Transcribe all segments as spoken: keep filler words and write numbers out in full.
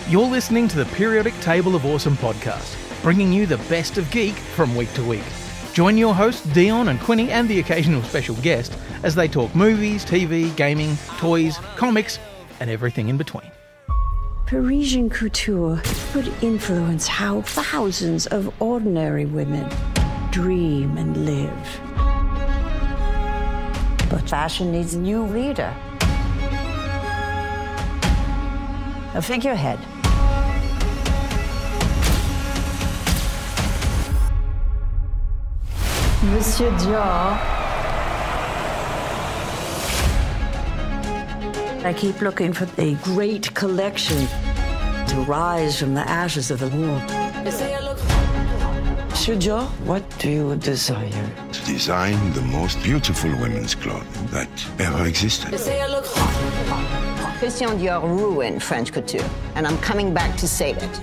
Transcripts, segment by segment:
You're listening to the Periodic Table of Awesome podcast, bringing you the best of geek from week to week. Join your hosts Dion and Quinny and the occasional special guest as they talk movies, T V, gaming, toys, comics, and everything in between. Parisian couture could influence how thousands of ordinary women dream and live. But fashion needs a new leader. A figurehead. Monsieur Dior. I keep looking for a great collection to rise from the ashes of the war. Monsieur Dior, what do you desire? To design the most beautiful women's clothing that ever existed. Christian Dior ruined French couture, and I'm coming back to save it.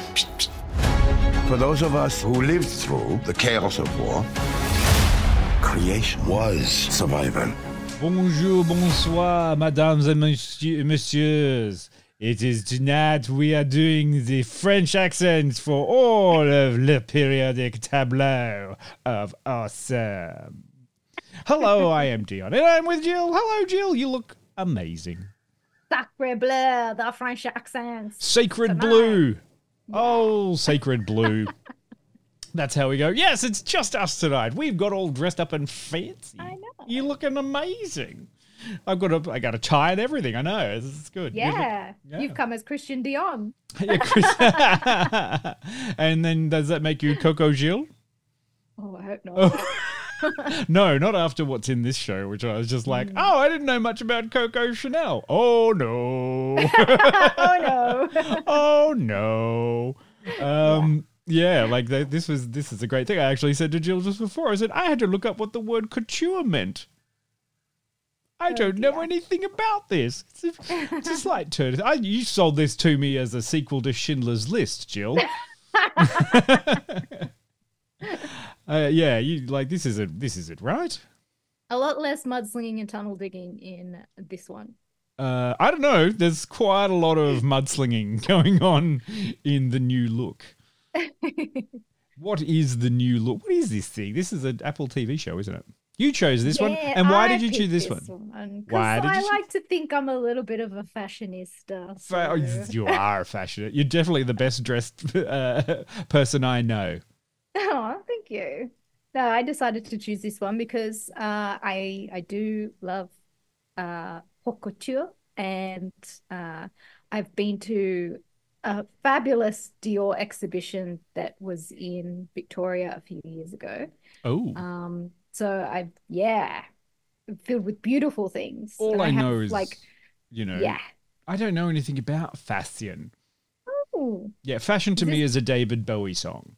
For those of us who lived through the chaos of war, creation was survival. Bonjour, bonsoir, mesdames and monsieur, messieurs. It is tonight we are doing the French accents for all of Le Periodic Tableau of Awesome. Hello, I am Dion, and I'm with Jill. Hello, Jill. You look amazing. Sacre bleu, the French accents. Sacred Tonight. blue. Oh, sacred blue. That's how we go. Yes, it's just us tonight. We've got all dressed up and fancy. I know. You're looking amazing. I've got a, I got a tie and everything. I know. It's, it's good. You Yeah. look- yeah. You've come as Christian Dion. Yeah, Chris. And then does that make you Coco Gilles? Oh, I hope not. Oh. No, not after what's in this show, which I was just like, Mm. oh, I didn't know much about Coco Chanel. Oh, no. Oh, no. Oh, no. Um, yeah, like they, this was this is a great thing. I actually said to Jill just before, I said, I had to look up what the word couture meant. I Oh, don't know dear. anything about this. It's a, it's a slight turn. I, you sold this to me as a sequel to Schindler's List, Jill. uh, yeah, you like this is it. This is it, right? A lot less mudslinging and tunnel digging in this one. Uh, I don't know. There's quite a lot of mudslinging going on in the new look. What is the new look? What is this thing? This is an Apple T V show, isn't it? You chose this one, Yeah, and why I did you choose picked this one? one? 'Cause Why did I you choo- like to think I'm a little bit of a fashionista. Fa- oh, so- You are fashionate. You're definitely the best dressed uh, person I know. Oh, thank you. No, I decided to choose this one because uh, I I do love uh, haute couture, and uh, I've been to a fabulous Dior exhibition that was in Victoria a few years ago. Oh, Um, so I yeah, filled with beautiful things. all And I, have, know is, like you know, yeah. I don't know anything about fashion. Ooh. Yeah, fashion to Is me this- is a David Bowie song.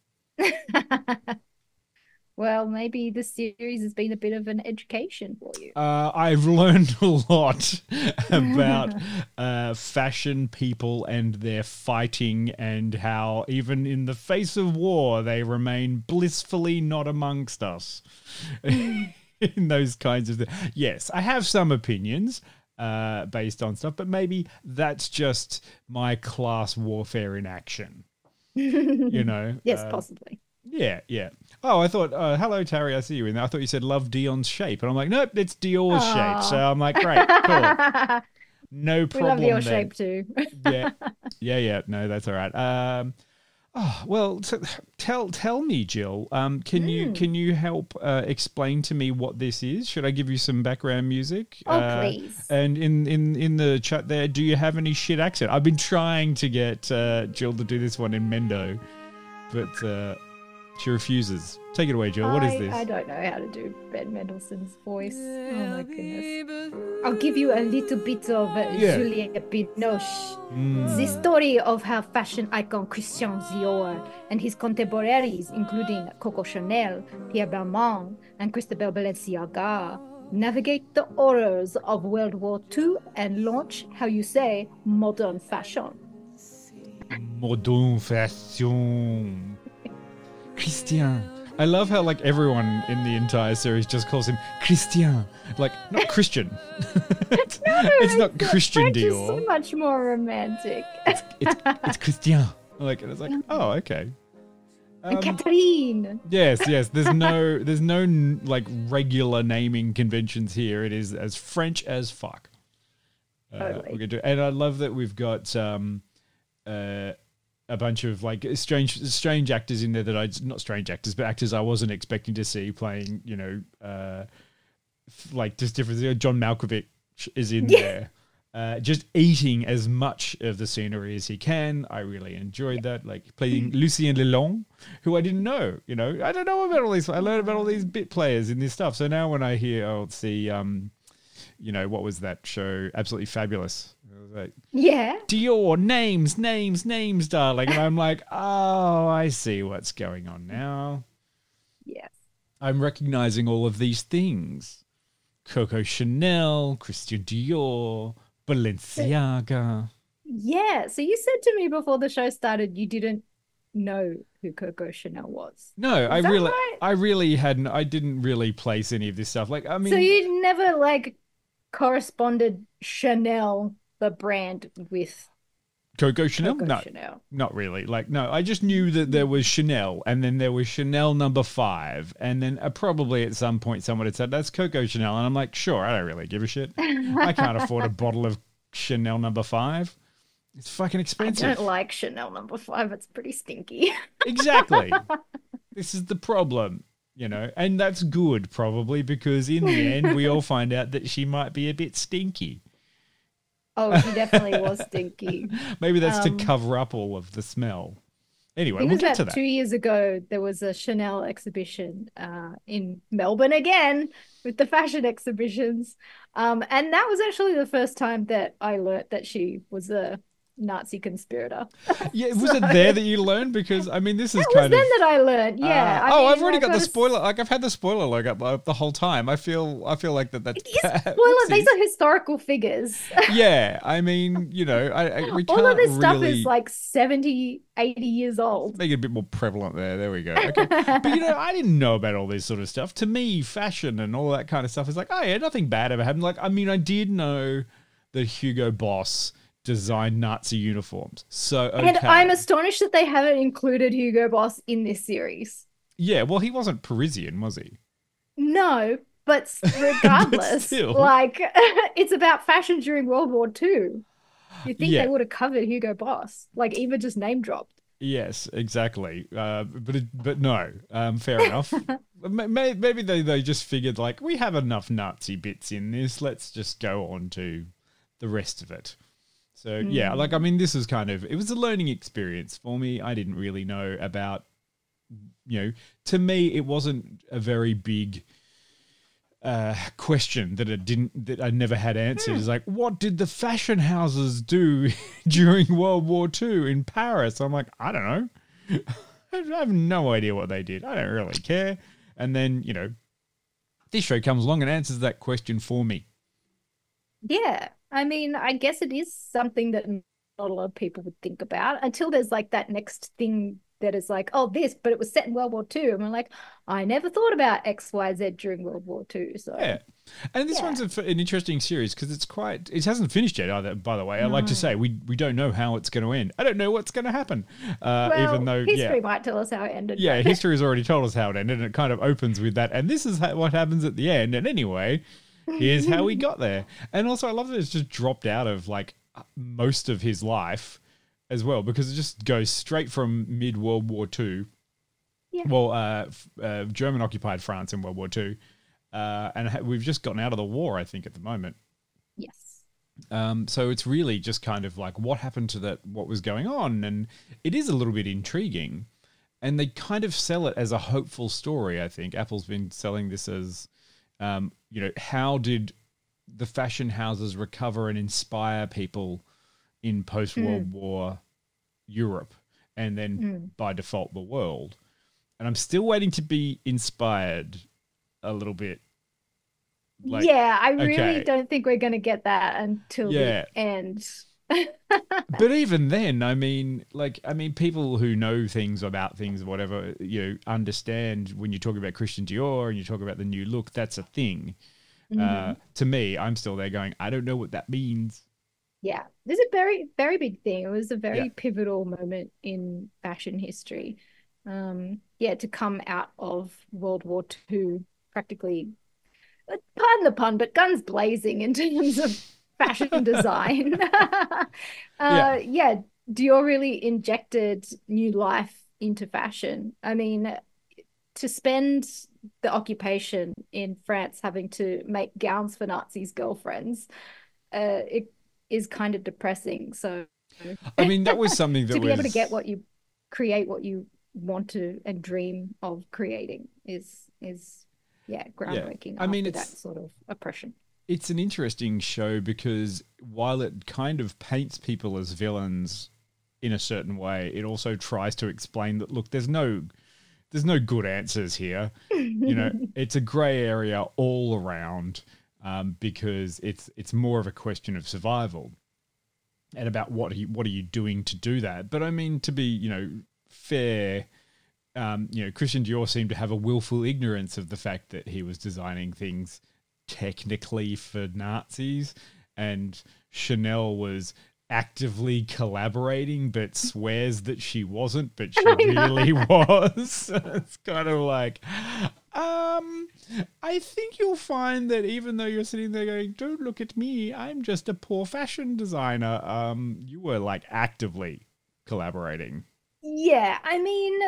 Well, maybe this series has been a bit of an education for you. Uh, I've learned a lot about uh, fashion people and their fighting, and how even in the face of war, they remain blissfully not amongst us. In those kinds of things. Yes, I have some opinions uh, based on stuff, but maybe that's just my class warfare in action. You know? Yes, uh, possibly. Yeah, yeah. Oh, I thought, uh, hello, Terry, I see you in there. I thought you said love Dion's shape. And I'm like, nope, it's Dior's shape. So I'm like, great, cool. No We problem love your then. shape too. Yeah, yeah, yeah. No, that's all right. Um, oh, well, t- tell tell me, Jill, um, can Hmm. you can you help uh, explain to me what this is? Should I give you some background music? Oh, Uh, please. And in, in, in the chat there, do you have any shit accent? I've been trying to get uh, Jill to do this one in Mendo, but... Uh, she refuses. Take it away, Jill. What is I, this? I don't know how to do Ben Mendelsohn's voice. Oh my goodness. I'll give you a little bit of uh, Yeah. Juliette Binoche. Mm. The story of how fashion icon Christian Dior and his contemporaries, including Coco Chanel, Pierre Balmain, and Christopher Balenciaga, navigate the horrors of World War Two and launch, how you say, modern fashion. Modern fashion. Christian. I love how like everyone in the entire series just calls him Christian, like not Christian. it's, No, it's not Christian French is Dior. so much more romantic. It's it's Christian. Like and it's like oh okay. Um, Catherine. yes, yes. There's no there's no like regular naming conventions here. It is as French as fuck. Uh, Totally. we're gonna do, and I love that we've got um, uh, a bunch of like strange strange actors in there that I not strange actors, but actors I wasn't expecting to see playing. You know, uh, f- like just different. John Malkovich is in Yeah. there. Uh, just eating as much of the scenery as he can. I really enjoyed that. Like playing Lucien Lelong, who I didn't know. You know, I don't know about all these. I learned about all these bit players in this stuff. So now when I hear, oh, let's see, um, you know, what was that show? Absolutely Fabulous. It was like, Yeah. Dior, names, names, names, darling. And I'm like, oh, I see what's going on now. Yes. I'm recognizing all of these things. Coco Chanel, Christian Dior, Balenciaga. Yeah. So you said to me before the show started you didn't know who Coco Chanel was. No, I that really, right? I really hadn't. I didn't really place any of this stuff. Like, I mean, So you never like corresponded Chanel, the brand, with Coco Chanel. Coco no, Chanel. not really. Like, no, I just knew that there was Chanel, and then there was Chanel number five, and then uh, probably at some point someone had said that's Coco Chanel, and I'm like, sure, I don't really give a shit. I can't afford a bottle of Chanel number five. It's fucking I expensive. don't like Chanel number five. It's pretty stinky. Exactly. This is the problem, you know, and that's good probably because in the end we all find out that she might be a bit stinky. Oh, she definitely was stinky. Maybe that's Um, to cover up all of the smell. Anyway, It we'll was get to about that. two years ago. There was a Chanel exhibition uh, in Melbourne again with the fashion exhibitions, um, and that was actually the first time that I learnt that she was a Nazi conspirator. Yeah, was it there that you learned? Because I mean, this is It was kind then of. that I learned. Yeah. Uh, I oh, mean, I've already I got the gotta- spoiler. Like I've had the spoiler logo up uh, the whole time. I feel, I feel like that. That's Yes, spoiler. These are historical figures. yeah. I mean, you know, I, I we can't All of this stuff really is like seventy, eighty years old. make it a bit more prevalent there. There we go. Okay. But you know, I didn't know about all this sort of stuff. To me, fashion and all that kind of stuff is like, oh yeah, nothing bad ever happened. Like, I mean, I did know that Hugo Boss designed Nazi uniforms. So okay. And I'm astonished that they haven't included Hugo Boss in this series. Yeah, well, he wasn't Parisian, was he? No, but s- regardless, still. like it's about fashion during World War Two. You think Yeah. they would have covered Hugo Boss, like even just name dropped? Yes, exactly. Uh, but it, but no, um, fair enough. May- may- Maybe they, they just figured like we have enough Nazi bits in this. Let's just go on to the rest of it. So yeah, like I mean, this is kind of it was a learning experience for me. I didn't really know about, you know, to me it wasn't a very big uh, question that it didn't that I never had answered. It's like, what did the fashion houses do during World War Two in Paris? I'm like, I don't know. I have no idea what they did. I don't really care. And then you know, this show comes along and answers that question for me. Yeah, I mean, I guess it is something that not a lot of people would think about until there's like that next thing that is like, oh, this, but it was set in World War Two. And we're like, I never thought about X, Y, Z during World War Two. So Yeah. And this Yeah. one's a f an interesting series because it's quite, it hasn't finished yet either, by the way. I like to say, we we don't know how it's going to end. I don't know what's going to happen. Uh, well, even though, history yeah. might tell us how it ended. Yeah, but- history has already told us how it ended and it kind of opens with that. And this is ha- what happens at the end. And anyway, here's how we got there. And also, I love that it's just dropped out of like most of his life as well because it just goes straight from mid World War Two. Yeah. Well, uh, f- uh, German occupied France in World War Two. Uh, and ha- we've just gotten out of the war, I think, at the moment. Yes. Um, so it's really just kind of like what happened to that, what was going on. And it is a little bit intriguing. And they kind of sell it as a hopeful story, I think. Apple's been selling this as, um, you know, how did the fashion houses recover and inspire people in post-World War Europe and then by default the world? And I'm still waiting to be inspired a little bit. Like, yeah, I really okay. don't think we're going to get that until Yeah. the end. But even then, I mean, like, I mean, people who know things about things, whatever, you know, understand when you talk about Christian Dior and you talk about the new look, that's a thing. Mm-hmm. Uh, to me, I'm still there going, I don't know what that means. Yeah, there's a very, very big thing. It was a very Yeah. pivotal moment in fashion history. Um, yeah, to come out of World War Two, practically, pardon the pun, but guns blazing in terms of fashion design. uh, Yeah. yeah, Dior really injected new life into fashion. I mean, to spend the occupation in France having to make gowns for Nazis' girlfriends, uh, it is kind of depressing. So, I mean, that was something that to be was... able to get what you create, what you want to and dream of creating is is yeah groundbreaking. I mean, after it's- that sort of oppression. It's an interesting show because while it kind of paints people as villains in a certain way, it also tries to explain that, look, there's no there's no good answers here. You know, it's a gray area all around, um, because it's it's more of a question of survival and about what are you, what are you doing to do that. But I mean, to be, you know, fair, um, you know, Christian Dior seemed to have a willful ignorance of the fact that he was designing things technically for Nazis, and Chanel was actively collaborating but swears that she wasn't, but she really was. It's kind of like, um, I think you'll find that even though you're sitting there going, don't look at me, I'm just a poor fashion designer, um, you were like actively collaborating. Yeah, I mean,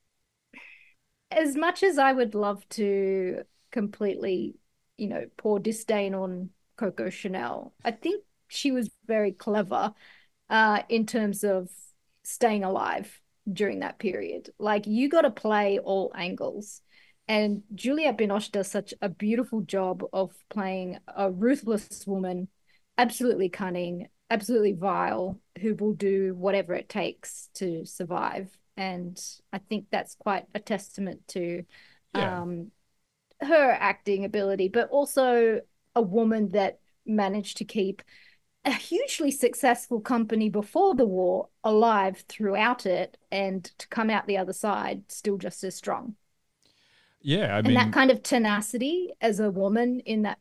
as much as I would love to completely, you know, pour disdain on Coco Chanel, I think she was very clever uh, in terms of staying alive during that period. Like, you got to play all angles. And Juliette Binoche does such a beautiful job of playing a ruthless woman, absolutely cunning, absolutely vile, who will do whatever it takes to survive. And I think that's quite a testament to Yeah. um, her acting ability, but also a woman that managed to keep a hugely successful company before the war alive throughout it, and to come out the other side still just as strong. Yeah, I And mean, that kind of tenacity as a woman in that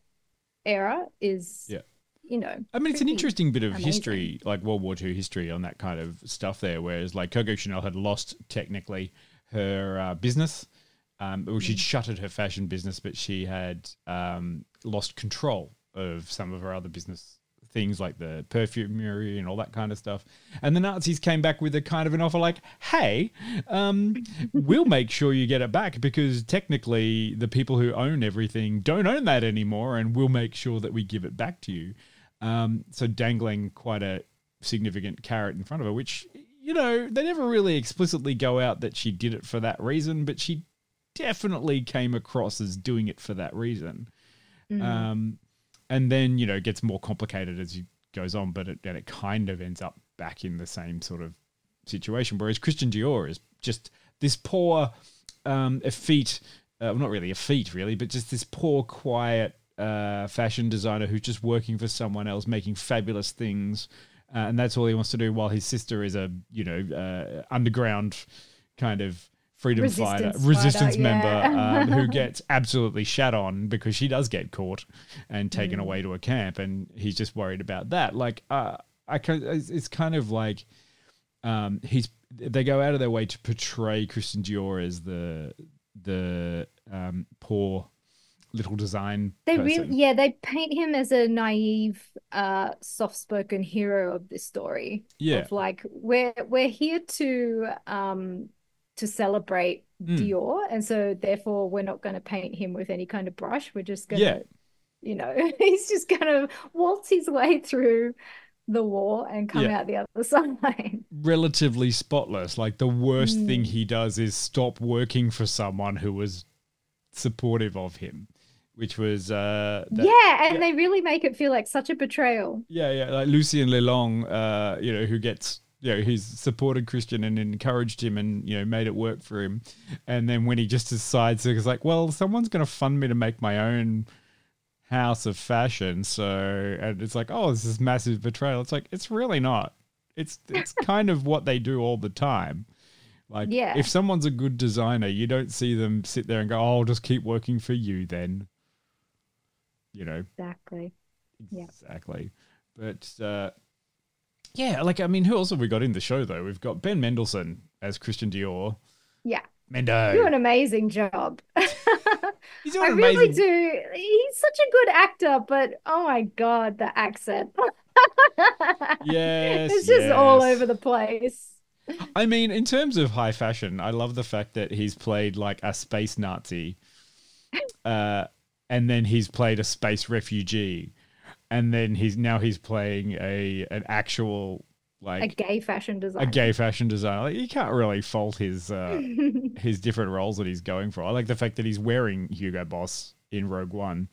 era is, yeah. you know, I mean, it's an pretty interesting bit of amazing. history, like World War Two history on that kind of stuff there, whereas like Coco Chanel had lost technically her uh, business. Um, well, she'd shuttered her fashion business, but she had um, lost control of some of her other business things like the perfumery and all that kind of stuff. And the Nazis came back with a kind of an offer like, hey, um, we'll make sure you get it back because technically the people who own everything don't own that anymore, and we'll make sure that we give it back to you. Um, so dangling quite a significant carrot in front of her, which, you know, they never really explicitly go out that she did it for that reason, but she definitely came across as doing it for that reason. Mm. Um, and then, you know, it gets more complicated as it goes on, but it, and it kind of ends up back in the same sort of situation. Whereas Christian Dior is just this poor, um, effete, uh, well, not really effete really, but just this poor, quiet uh, fashion designer who's just working for someone else, making fabulous things. Uh, and that's all he wants to do while his sister is a, you know, uh, underground kind of freedom Resistance fighter, fighter, resistance member yeah. um, who gets absolutely shat on because she does get caught and taken Mm. away to a camp, and he's just worried about that. Like, uh, I can, it's it's kind of like um, he's they go out of their way to portray Christian Dior as the the um, poor little design They person. really, yeah, they paint him as a naive, uh, soft-spoken hero of this story. Yeah. Of like, we're we're here to um to celebrate Mm. Dior, and so therefore we're not going to paint him with any kind of brush. We're just going to, Yeah. you know, he's just going to waltz his way through the war and come Yeah. out the other side. Relatively spotless. Like, the worst Mm. thing he does is stop working for someone who was supportive of him, which was uh, that- Yeah, and they really make it feel like such a betrayal. Yeah, yeah, like Lucien Lelong, uh, you know, who gets, you know, he's supported Christian and encouraged him and, you know, made it work for him. And then when he just decides, he's like, well, someone's going to fund me to make my own house of fashion. So, and it's like, oh, this is massive betrayal. It's like, it's really not. It's it's kind of what they do all the time. Like, Yeah. if someone's a good designer, you don't see them sit there and go, oh, I'll just keep working for you then. You know, Exactly. Yeah. exactly. But, uh, yeah, like, I mean, who else have we got in the show, though? We've got Ben Mendelsohn as Christian Dior. Yeah. Mendo. Do an amazing job. He's doing I an really amazing- do. He's such a good actor, but oh my God, the accent. Yes, It's just all yes. over the place. I mean, in terms of high fashion, I love the fact that he's played like a space Nazi, uh, and then he's played a space refugee, and then he's now he's playing a an actual A like gay fashion a, designer. gay fashion designer. Like, you can't really fault his uh, his different roles that he's going for. I like the fact that he's wearing Hugo Boss in Rogue One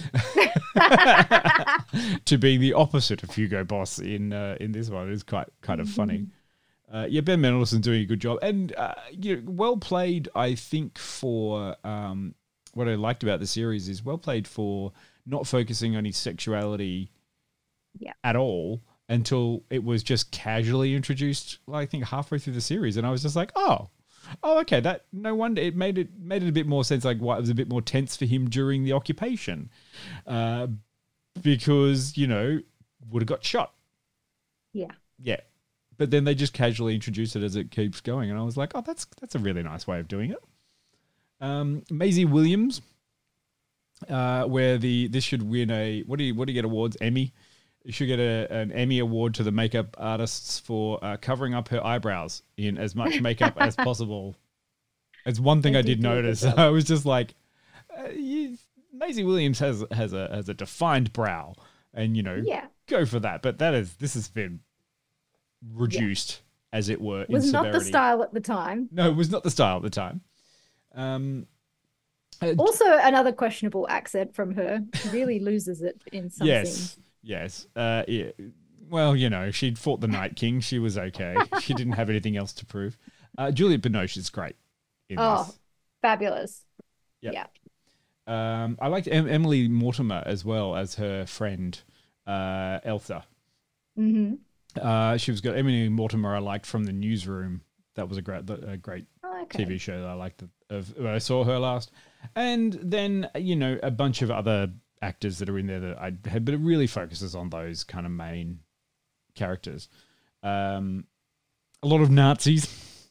to being the opposite of Hugo Boss in uh, in this one. It's quite kind of funny. Uh, yeah, Ben Mendelsohn doing a good job, and uh, you know, well played. I think for um, what I liked about the series is well played for not focusing on his sexuality Yeah. at all until it was just casually introduced. Well, I think halfway through the series, and I was just like, oh, oh, okay. That no wonder it made it made it a bit more sense. Like why it was a bit more tense for him during the occupation, uh, because you know would have got shot. Yeah. Yeah. But then they just casually introduce it as it keeps going. And I was like, oh, that's that's a really nice way of doing it. Um, Maisie Williams, uh, where the this should win a, what do you, what do you get awards? Emmy? You should get a, an Emmy award to the makeup artists for uh, covering up her eyebrows in as much makeup as possible. It's one thing They I did did do a good notice. job. I was just like, uh, you, Maisie Williams has has a has a defined brow, and you know, Yeah. go for that. But that is this has been reduced, as it were, Was in not the severity. style at the time. No, it was not the style at the time. Um, uh, Also, another questionable accent from her. She really loses it in some yes, scenes. yes. Uh, yeah. Well, you know, she'd fought the Night King. She was okay. She didn't have anything else to prove. Uh, Juliette Binoche is great in Oh, this. fabulous. Yep. Yeah. Um, I liked em- Emily Mortimer as well as her friend uh, Elsa. Mm-hmm. Uh, she was good. Emily Mortimer I liked from The Newsroom. That was a great, a great Oh, okay. T V show that I liked of when I saw her last. And then, you know, a bunch of other actors that are in there that I had, but it really focuses on those kind of main characters. Um, a lot of Nazis,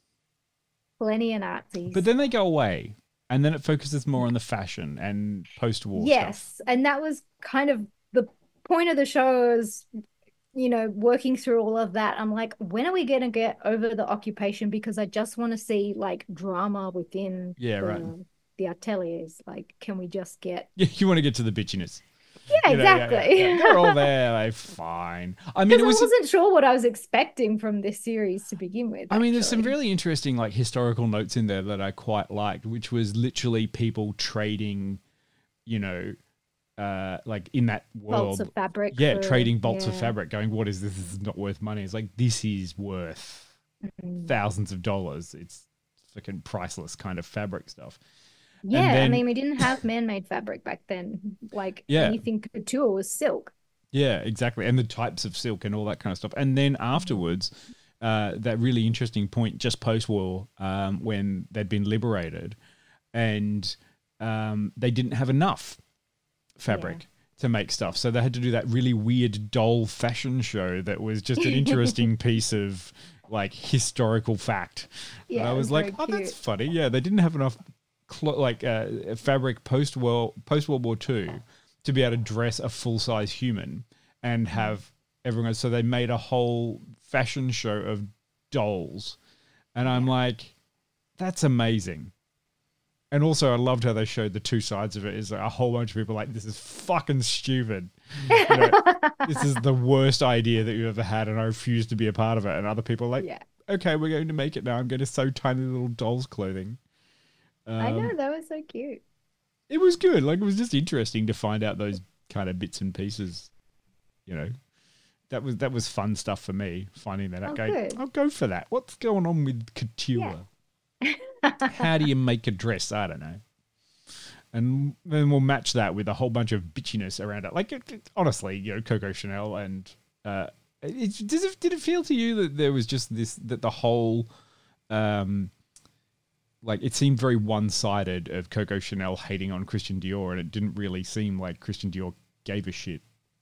Plenty of Nazis. but then they go away. And then it focuses more on the fashion and post-war yes, stuff. and that was kind of the point of the show is, you know, working through all of that. I'm like, when are we going to get over the occupation? Because I just want to see like drama within Yeah, the, right. the ateliers. Like, can we just get? Yeah, you want to get to the bitchiness. Yeah, You know, yeah, exactly. yeah, yeah. They're all there. They're fine. I mean, Because it I was. wasn't sure what I was expecting from this series to begin with. I mean, there's some actually. really interesting like historical notes in there that I quite liked, which was literally people trading, you know, uh, like in that world, bolts of fabric. yeah, for- trading bolts of yeah. fabric. Going, what is this? This is not worth money. It's like this is worth Mm. thousands of dollars. It's freaking priceless kind of fabric stuff. Yeah, then- I mean, we didn't have man-made fabric back then. Like Yeah. anything couture was silk. Yeah, exactly. And the types of silk and all that kind of stuff. And then afterwards, uh, that really interesting point just post-war um, when they'd been liberated and um, they didn't have enough fabric to make stuff. So they had to do that really weird doll fashion show that was just an interesting piece of like historical fact. Yeah, and I it was was like, very oh, that's cute. funny. Yeah, they didn't have enough clo- like uh, fabric post world post World War Two to be able to dress a full size human and have everyone. So they made a whole fashion show of dolls, and I'm like, that's amazing. And also, I loved how they showed the two sides of it. Is like a whole bunch of people like, this is fucking stupid. You know, this is the worst idea that you've ever had, and I refuse to be a part of it. And other people are like, Yeah. okay, we're going to make it now. I'm going to sew tiny little dolls' clothing. I Um, know, that was so cute. It was good. Like, it was just interesting to find out those kind of bits and pieces. You know, that was that was fun stuff for me. Finding that out, Oh, going, good. I'll go for that. What's going on with couture? How do you make a dress? I don't know. And then we'll match that with a whole bunch of bitchiness around it. Like, it, it, honestly, you know, Coco Chanel and uh, it, does it, did it feel to you that there was just this, that the whole, um, like, it seemed very one-sided of Coco Chanel hating on Christian Dior, and it didn't really seem like Christian Dior gave a shit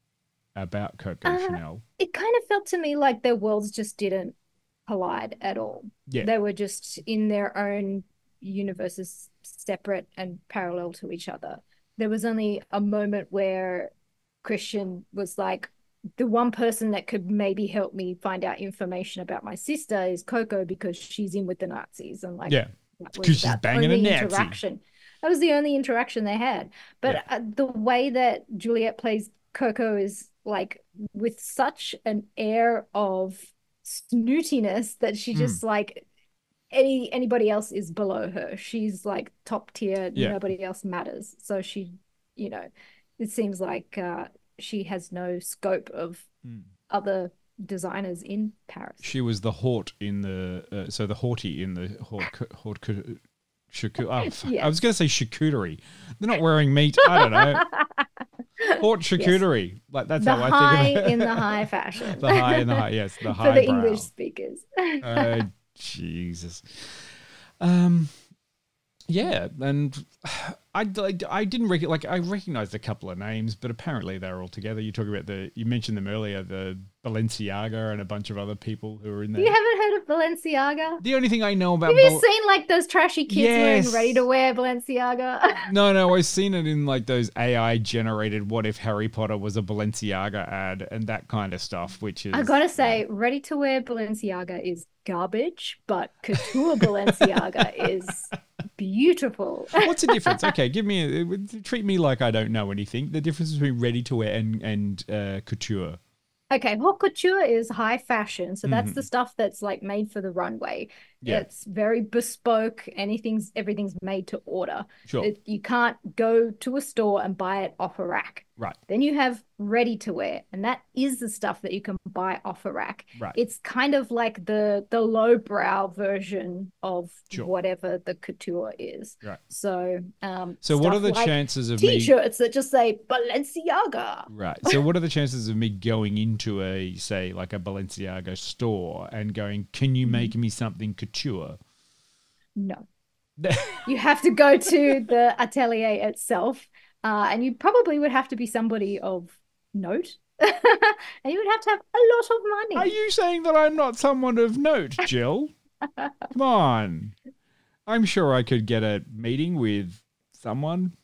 about Coco Uh, Chanel. It kind of felt to me like their worlds just didn't collide at all. Yeah. They were just in their own universes, separate and parallel to each other. There was only a moment where Christian was like, the one person that could maybe help me find out information about my sister is Coco because she's in with the Nazis. And like, Yeah, that was because she's about the banging a only Nazi. interaction. That was the only interaction they had. But Yeah. uh, the way that Juliet plays Coco is like with such an air of snootiness that she just Hmm. like any anybody else is below her. She's like top tier. Yeah. Nobody else matters. So she, you know, it seems like uh, she has no scope of Hmm. other designers in Paris. She was the Hort in the, uh, so the Horty in the Hort, Hort, Charcu- oh, fuck. Yeah. I was going to say charcuterie. They're not wearing meat. I don't know. Hort charcuterie. Like, that's The how I high think of it. in the high fashion. The high in the high, yes. The high For the brow. English speakers. Oh, Jesus. Um, yeah, and I, I, I didn't rec- like I recognized a couple of names, but apparently they're all together. You talk about the you mentioned them earlier, the Balenciaga and a bunch of other people who are in there. You haven't heard of Balenciaga? The only thing I know about Have you Bal- seen like those trashy kids Yes. wearing ready to wear Balenciaga? No, no, I've seen it in like those A I generated what if Harry Potter was a Balenciaga ad and that kind of stuff, which is I gotta say, ready to wear Balenciaga is garbage, but couture Balenciaga is beautiful. What's the difference? Okay, give me a, treat me like I don't know anything. The difference between ready to wear and and uh, couture. Okay, haute couture is high fashion. So that's Mhm. the stuff that's like made for the runway. Yeah. It's very bespoke. Anything's everything's made to order. Sure. It, you can't go to a store and buy it off a rack. Right. Then you have ready to wear, and that is the stuff that you can buy off a rack. Right. It's kind of like the the lowbrow version of Sure. whatever the couture is. Right. So, um, So what stuff are the like chances of me T-shirts that just say Balenciaga? Right. So what are the chances of me going into a say like a Balenciaga store and going, "Can you make me something couture?" No. You have to go to the atelier itself, uh, and you probably would have to be somebody of note, and you would have to have a lot of money. Are you saying that I'm not someone of note, Jill? Come on. I'm sure I could get a meeting with someone.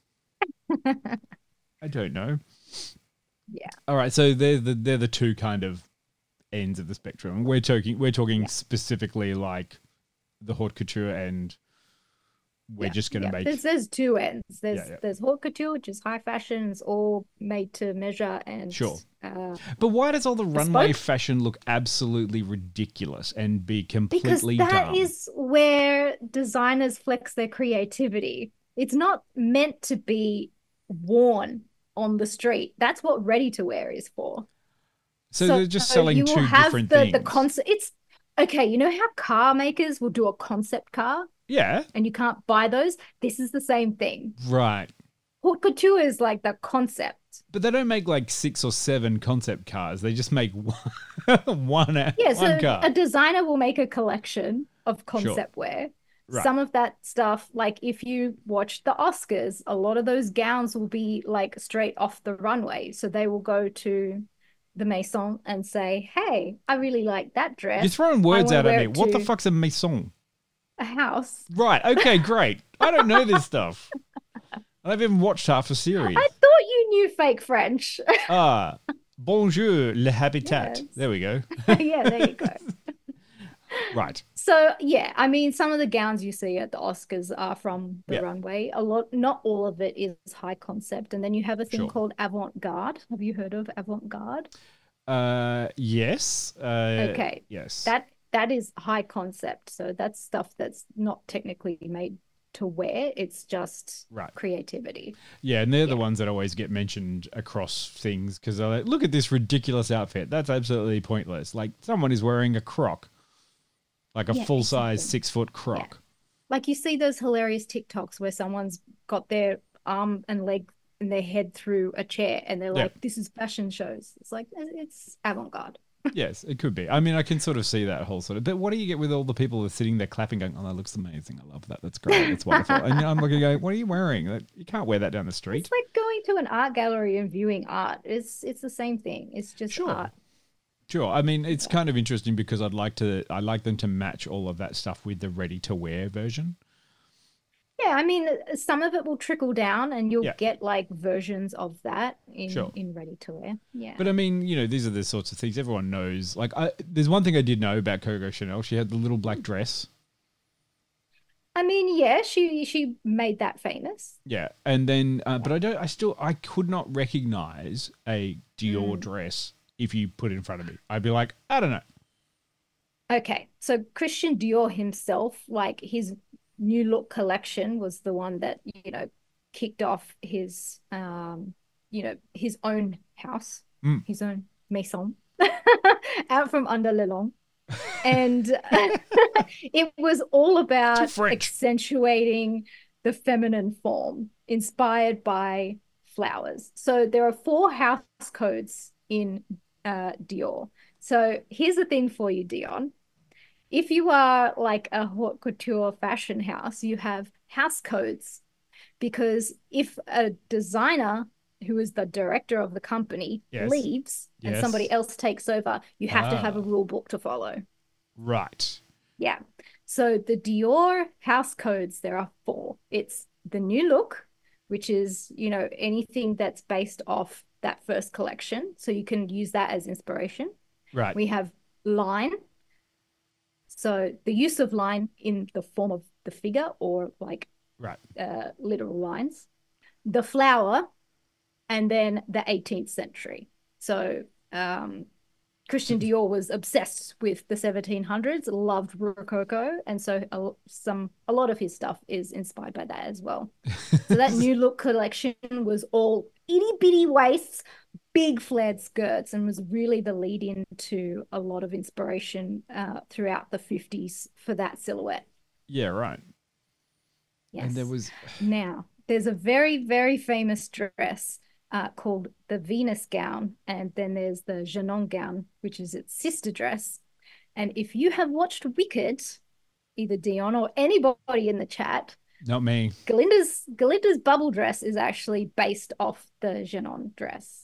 I don't know. Yeah. All right, so they're the they're the two kind of ends of the spectrum. We're talking we're talking Yeah. specifically like the haute couture, and we're Yeah, just going to yeah. make There's, there's two ends. There's Yeah, yeah. there's haute couture, which is high fashion. It's all made to measure and Sure. uh, But why does all the runway Bespoke? fashion look absolutely ridiculous and be because completely that dumb? is where designers flex their creativity. It's not meant to be worn on the street. That's what ready to wear is for. so, they're just selling you will two have different the, things. The concept. It's okay. You know how car makers will do a concept car Yeah, and you can't buy those? This is the same thing. right. Haute couture is like the concept. But they don't make like six or seven concept cars. They just make one, one, Yeah, so one car. a designer will make a collection of concept wear. Right. Some of that stuff, like if you watch the Oscars, a lot of those gowns will be like straight off the runway. So they will go to the maison and say, "Hey, I really like that dress. You're throwing words wanna out at wear me. it What the to fuck's a maison? a house." Right. Okay, great. I don't know this stuff. I've even watched half the series. I thought you knew fake French. Ah, bonjour, le habitat. Yes. There we go. Yeah, there you go. Right. So yeah, I mean, some of the gowns you see at the Oscars are from the Yeah. runway. A lot, not all of it is high concept. And then you have a thing Sure. called avant-garde. Have you heard of avant-garde? Uh, yes. Uh, Okay. Yes. That that is high concept. So that's stuff that's not technically made to wear. It's just Right. creativity. Yeah, and they're the Yeah. ones that always get mentioned across things because they're like, look at this ridiculous outfit. That's absolutely pointless. Like someone is wearing a croc, like a Yeah, full size exactly. six foot croc. Like you see those hilarious TikToks where someone's got their arm and leg and their head through a chair, and they're Yeah. like, "This is fashion shows." It's like it's avant-garde. Yes, it could be. I mean, I can sort of see that whole sort of. But what do you get with all the people that are sitting there clapping, going, "Oh, that looks amazing. I love that. That's great. That's wonderful." And I'm looking, going, "What are you wearing? You can't wear that down the street." It's like going to an art gallery and viewing art. It's it's the same thing. It's just Sure. art. Sure. I mean, it's kind of interesting because I'd like to. I like them to match all of that stuff with the ready-to-wear version. Yeah, I mean, some of it will trickle down, and you'll Yeah. get like versions of that in Sure. in ready to wear. Yeah. But I mean, you know, these are the sorts of things everyone knows. Like, I, there's one thing I did know about Coco Chanel. She had the little black dress. I mean, yeah, she she made that famous. Yeah, and then, uh, but I don't. I still, I could not recognize a Dior Mm. dress if you put it in front of me. I'd be like, I don't know. Okay, so Christian Dior himself, like his new look collection was the one that, you know, kicked off his um, you know, his own house, Mm. his own maison out from under Le Long. And it was all about French. accentuating the feminine form inspired by flowers. So there are four house codes in uh, Dior. So here's the thing for you, Dion. If you are like a haute couture fashion house, you have house codes, because if a designer who is the director of the company Yes. leaves and Yes. somebody else takes over, you have to have a Ah. rule book to follow. Right. Yeah. So the Dior house codes, there are four. It's the new look, which is, you know, anything that's based off that first collection. So you can use that as inspiration. Right. We have line. So the use of line in the form of the figure or like right. uh, literal lines. The flower, and then the eighteenth century. So um, Christian Dior was obsessed with the seventeen hundreds, loved Rococo, and so a, some a lot of his stuff is inspired by that as well. So that new look collection was all itty bitty waists, big flared skirts, and was really the lead into a lot of inspiration uh, throughout the fifties for that silhouette. Yeah. Right. Yes. And there was. Now, there's a very, very famous dress uh, called the Venus gown, and then there's the Jeannon gown, which is its sister dress. And if you have watched Wicked, either Dion or anybody in the chat, Not me. Galinda's Galinda's bubble dress is actually based off the Jeannon dress.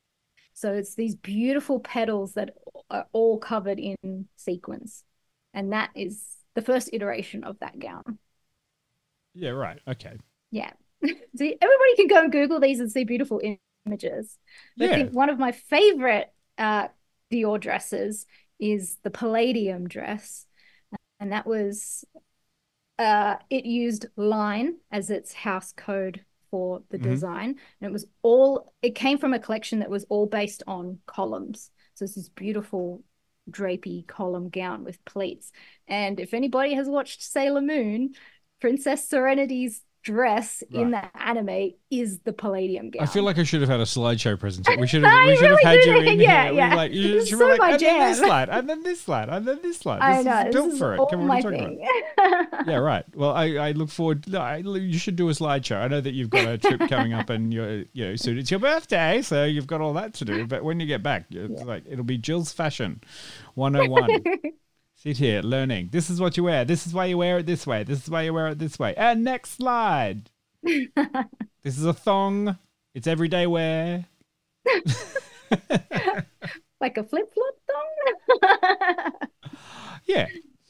So it's these beautiful petals that are all covered in sequins, and that is the first iteration of that gown. Yeah. Right. Okay. Yeah. See, everybody can go and Google these and see beautiful im- images. But Yeah. I think one of my favorite uh, Dior dresses is the Palladium dress. And that was, uh, it used line as its house code for the Mhm. design. And it was all, it came from a collection that was all based on columns. So it's this beautiful drapey column gown with pleats. And if anybody has watched Sailor Moon, Princess Serenity's dress in Right. the anime is the Palladium gown. I feel like I should have had a slideshow presentation. We should have, I we should really have had do. you in Yeah, here. We yeah. Like, you This is should so be like, my and then this jam." slide, and then this slide, and then this slide. This I know. is built This is for it. all Come on, my what are you talking thing. about? Yeah, right. Well, I, I look forward. No, I, you should do a slideshow. I know that you've got a trip coming up, and you're, you know, soon it's your birthday, so you've got all that to do. But when you get back, it's Yeah. like it'll be Jill's fashion, one oh one. Sit here, learning. This is what you wear. This is why you wear it this way. This is why you wear it this way. And next slide. This is a thong. It's everyday wear. Like a flip-flop thong. Yeah.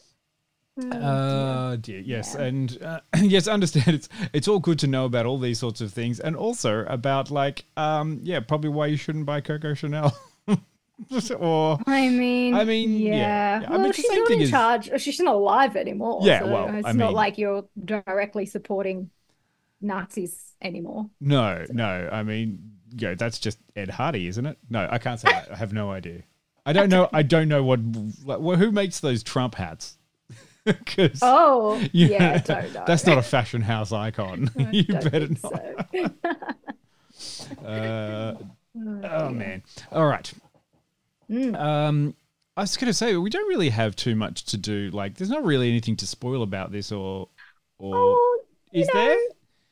Uh, dear. Yes, and uh, yes, understand. It's it's all good to know about all these sorts of things, and also about like, um, yeah, probably why you shouldn't buy Coco Chanel. or I mean, I mean, yeah. yeah. Yeah, I Well, mean, it's the she's same not thing in as- charge. or She's not alive anymore. Yeah, so well, it's I not mean- like you're directly supporting Nazis anymher. no, no. I mean, yeah, that's just Ed Hardy, isn't it? No, I can't say that. I have no idea. I don't know. I don't know what. Like, well, who makes those Trump hats? Because Oh, yeah, I don't know. that's not a fashion house icon. you Don't better think not. so. Uh, Oh, oh man. All right. Mm. Um, I was going to say we don't really have too much to do. Like, there's not really anything to spoil about this, or or Oh, you is know, there?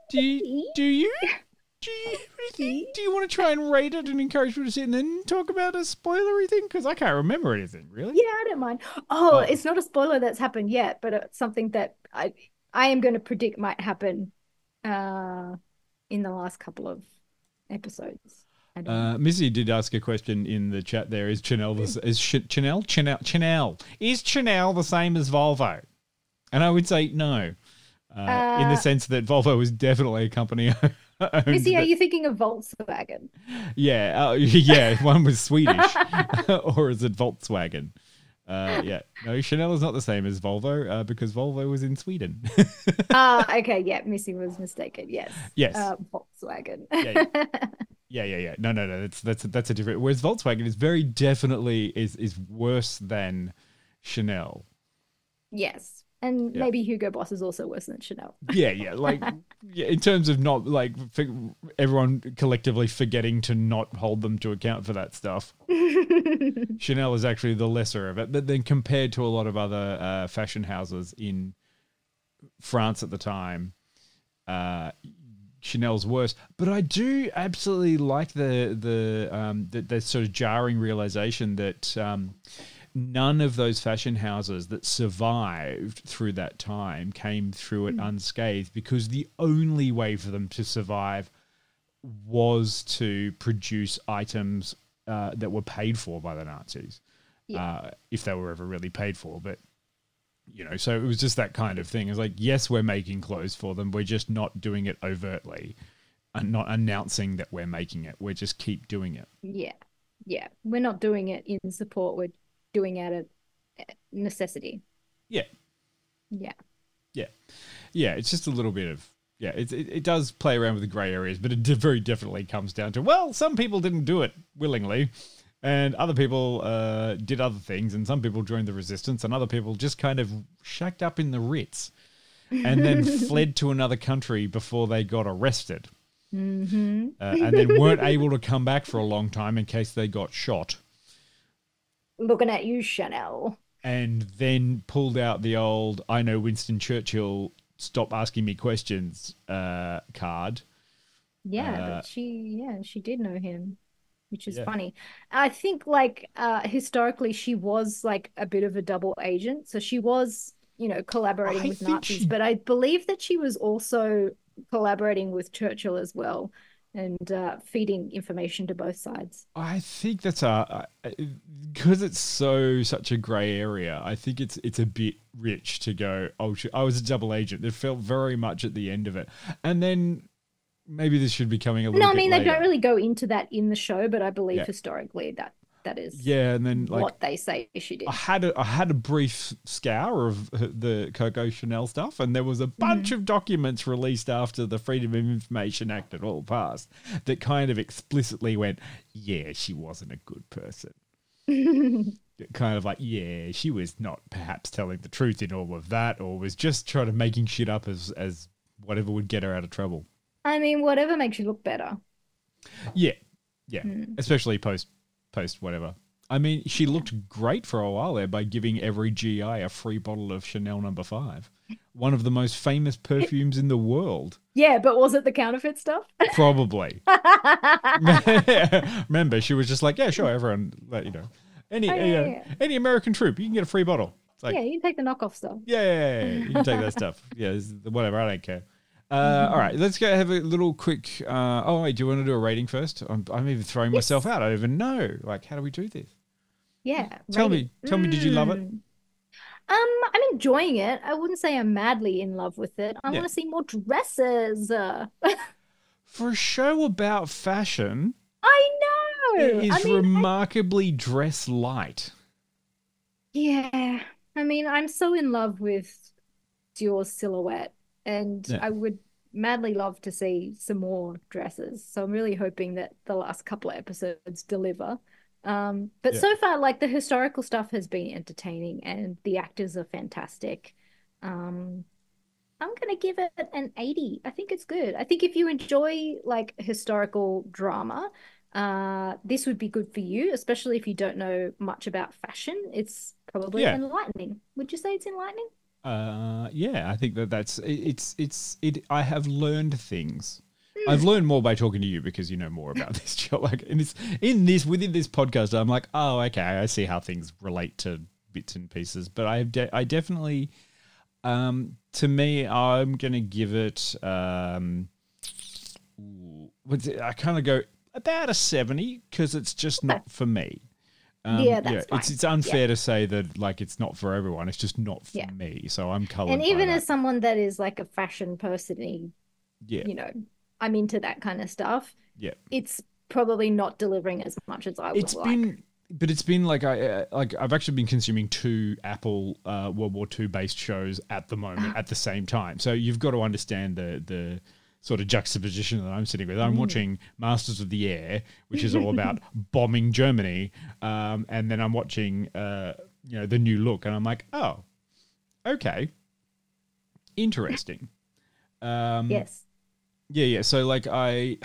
Do you? Do you? Do you, do you, do you want to try and rate it and encourage people to sit and then talk about a spoilery thing? Because I can't remember anything, really. Yeah, I don't mind. Oh, oh, it's not a spoiler that's happened yet, but it's something that I I am going to predict might happen uh, in the last couple of episodes. Uh, Missy did ask a question in the chat there. Is Chanel, the, is Ch- Chanel, Chanel, Chanel, is Chanel the same as Volvo? And I would say no, uh, uh, in the sense that Volvo is definitely a company. Missy, are you thinking of Volkswagen? Yeah, uh, yeah, one was Swedish. Or is it Volkswagen? Uh, yeah, no, Chanel is not the same as Volvo uh, because Volvo was in Sweden. Ah, uh, okay, yeah, Missy was mistaken. Yes, yes, uh, Volkswagen. yeah, yeah. Yeah, yeah, yeah. No, no, no. That's that's that's a different. Whereas Volkswagen is very definitely is is worse than Chanel. Yes, and yeah. maybe Hugo Boss is also worse than Chanel. Yeah, yeah. Like yeah, in terms of not like everyone collectively forgetting to not hold them to account for that stuff. Chanel is actually the lesser of it. But then compared to a lot of other uh, fashion houses in France at the time. Uh, Chanel's worse, but I do absolutely like the the um the, the sort of jarring realization that um none of those fashion houses that survived through that time came through it mm. unscathed, because the only way for them to survive was to produce items uh, that were paid for by the Nazis, yeah. uh, if they were ever really paid for, but. You know, so it was just that kind of thing. It's like, yes, we're making clothes for them. We're just not doing it overtly and not announcing that we're making it. We just keep doing it. Yeah. Yeah. We're not doing it in support. We're doing it out of necessity. Yeah. Yeah. Yeah. Yeah. It's just a little bit of, yeah, it, it, it does play around with the grey areas, but it very definitely comes down to, well, some people didn't do it willingly. And other people uh, did other things, and some people joined the resistance, and other people just kind of shacked up in the Ritz and then fled to another country before they got arrested. Mm-hmm. Uh, and then weren't able to come back for a long time in case they got shot. Looking at you, Chanel. And then pulled out the old, I know Winston Churchill, stop asking me questions uh, card. Yeah, uh, but she, yeah, she did know him. Which is yeah. funny. I think like uh, historically she was like a bit of a double agent. So she was, you know, collaborating I with Nazis, she... but I believe that she was also collaborating with Churchill as well and uh, feeding information to both sides. I think that's a, because it's so such a grey area, I think it's it's a bit rich to go, oh, I was a double agent. It felt very much at the end of it. And then maybe this should be coming a little bit No, I mean, later. They don't really go into that in the show, but I believe yeah. historically that that is yeah, and then like, what they say she did. I had a, I had a brief scour of the Coco Chanel stuff, and there was a bunch mm. of documents released after the Freedom of Information Act had all passed that kind of explicitly went, yeah, she wasn't a good person. Kind of like, yeah, she was not perhaps telling the truth in all of that, or was just trying to making shit up as, as whatever would get her out of trouble. I mean, whatever makes you look better. Yeah, yeah, mm. especially post, post whatever. I mean, she looked great for a while there by giving every G I a free bottle of Chanel Number Five, one of the most famous perfumes in the world. Yeah, but was it the counterfeit stuff? Probably. Remember, she was just like, yeah, sure, everyone, let you know, any oh, yeah, any, uh, yeah. any American troop, you can get a free bottle. It's like, yeah, you can take the knockoff stuff. Yeah, yeah, yeah, yeah. You can take that stuff. Yeah, whatever, I don't care. Uh, all right, let's go have a little quick. Uh, oh wait, do you want to do a rating first? I'm, I'm even throwing yes. myself out. I don't even know. Like, how do we do this? Yeah. Tell rating. me. Tell mm. me. Did you love it? Um, I'm enjoying it. I wouldn't say I'm madly in love with it. I yeah. want to see more dresses. For a show about fashion, I know. It is I mean, remarkably I... dress light. Yeah. I mean, I'm so in love with Dior's silhouette. And yeah. I would madly love to see some more dresses. So I'm really hoping that the last couple of episodes deliver. Um, but yeah. so far, like, the historical stuff has been entertaining and the actors are fantastic. Um, I'm going to give it an eighty. I think it's good. I think if you enjoy, like, historical drama, uh, this would be good for you, especially if you don't know much about fashion. It's probably yeah. enlightening. Would you say it's enlightening? Uh, yeah, I think that that's it, it's it's it. I have learned things. I've learned more by talking to you because you know more about this job. Like in this, in this, within this podcast, I'm like, oh, okay, I see how things relate to bits and pieces. But I, de- I definitely, um, to me, I'm gonna give it. Um, what's it, I kind of go about a seventy because it's just not for me. Um, yeah, that's yeah, fine. It's it's unfair yeah. to say that like it's not for everyone. It's just not for Yeah. me. So I'm colored. And even by as that. someone that is like a fashion person, yeah, you know, I'm into that kind of stuff. yeah, It's probably not delivering as much as I would it's like. been, but it's been like I uh, like I've actually been consuming two Apple uh, World War Two based shows at the moment at the same time. So you've got to understand the the sort of juxtaposition that I'm sitting with. I'm watching Masters of the Air, which is all about bombing Germany, um, and then I'm watching, uh, you know, The New Look, and I'm like, oh, okay, interesting. Um, Yes. Yeah, yeah. So like I,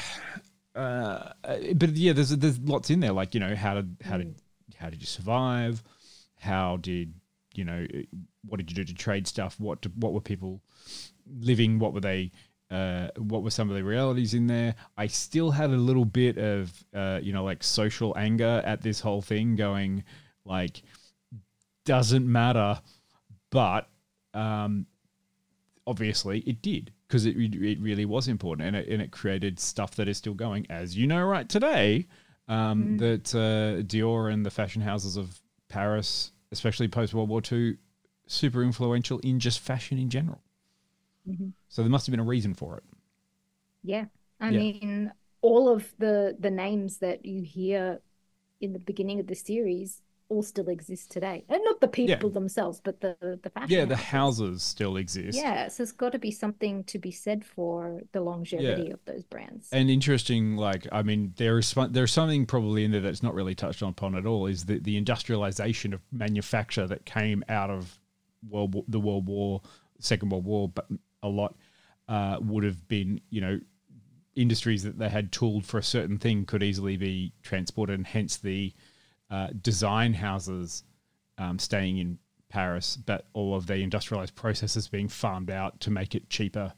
uh, but yeah, there's there's lots in there. Like you know, how did how did how did you survive? How did you know? What did you do to trade stuff? What do, what were people living? What were they? Uh, what were some of the realities in there? I still had a little bit of, uh, you know, like social anger at this whole thing going like, doesn't matter. But um, obviously it did because it, it really was important and it, and it created stuff that is still going, as you know, right today, um, mm. that uh, Dior and the fashion houses of Paris, especially post-World War Two, super influential in just fashion in general. Mm-hmm. So there must have been a reason for it. Yeah. I yeah. mean, all of the the names that you hear in the beginning of the series all still exist today. And not the people yeah. themselves, but the, the fashion Yeah, the houses. houses still exist. Yeah, so there's got to be something to be said for the longevity yeah. of those brands. And interesting, like, I mean, there is there's something probably in there that's not really touched upon at all, is the, the industrialization of manufacture that came out of World War, the World War, Second World War, but a lot uh, would have been, you know, industries that they had tooled for a certain thing could easily be transported, and hence the uh, design houses um, staying in Paris, but all of the industrialized processes being farmed out to make it cheaper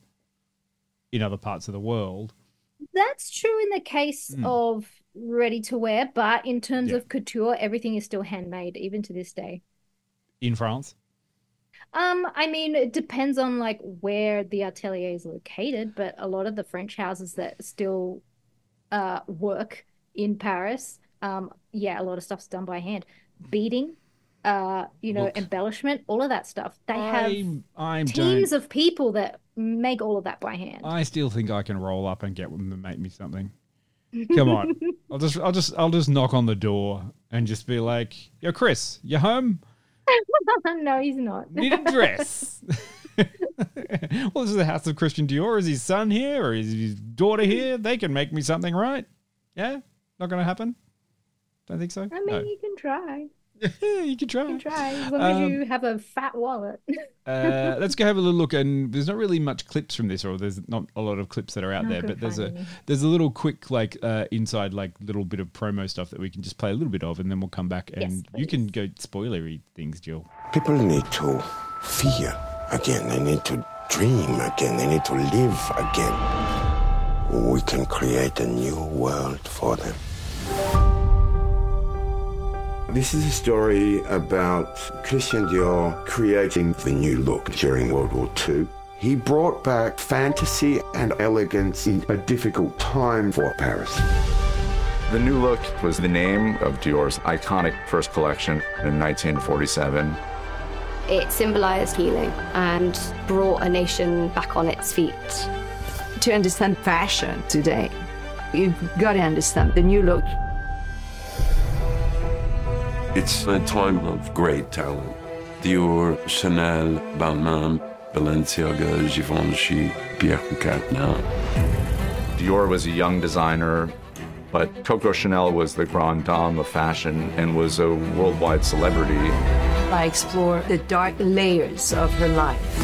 in other parts of the world. That's true in the case mm. of ready to wear, but in terms yeah. of couture, everything is still handmade, even to this day. In France? Um, I mean, it depends on like where the atelier is located, but a lot of the French houses that still uh, work in Paris, um, yeah, a lot of stuff's done by hand. Beading, uh, you know, Look, embellishment, all of that stuff. They have I'm, I'm teams of people that make all of that by hand. I still think I can roll up and get them to make me something. Come on, I'll just, I'll just, I'll just knock on the door and just be like, "Yo, Chris, you home?" No, he's not. Need a dress. Well, this is the house of Christian Dior. Is his son here or is his daughter here? They can make me something, right? Yeah? Not going to happen? Don't think so? I mean, no. You can try. Yeah, you can try. You can try, as long um, as you have a fat wallet. uh, let's go have a little look. And there's not really much clips from this, or there's not a lot of clips that are out there, but there's a any. there's a little quick, like, uh, inside, like, little bit of promo stuff that we can just play a little bit of, and then we'll come back and yes, you can go spoilery things, Jill. People need to fear again. They need to dream again. They need to live again. We can create a new world for them. This is a story about Christian Dior creating the new look during World War Two. He brought back fantasy and elegance in a difficult time for Paris. The New Look was the name of Dior's iconic first collection in nineteen forty-seven. It symbolized healing and brought a nation back on its feet. To understand fashion today, you've got to understand the New Look. It's a time of great talent. Dior, Chanel, Balmain, Balenciaga, Givenchy, Pierre Cardin. Dior was a young designer, but Coco Chanel was the grande dame of fashion and was a worldwide celebrity. I explore the dark layers of her life.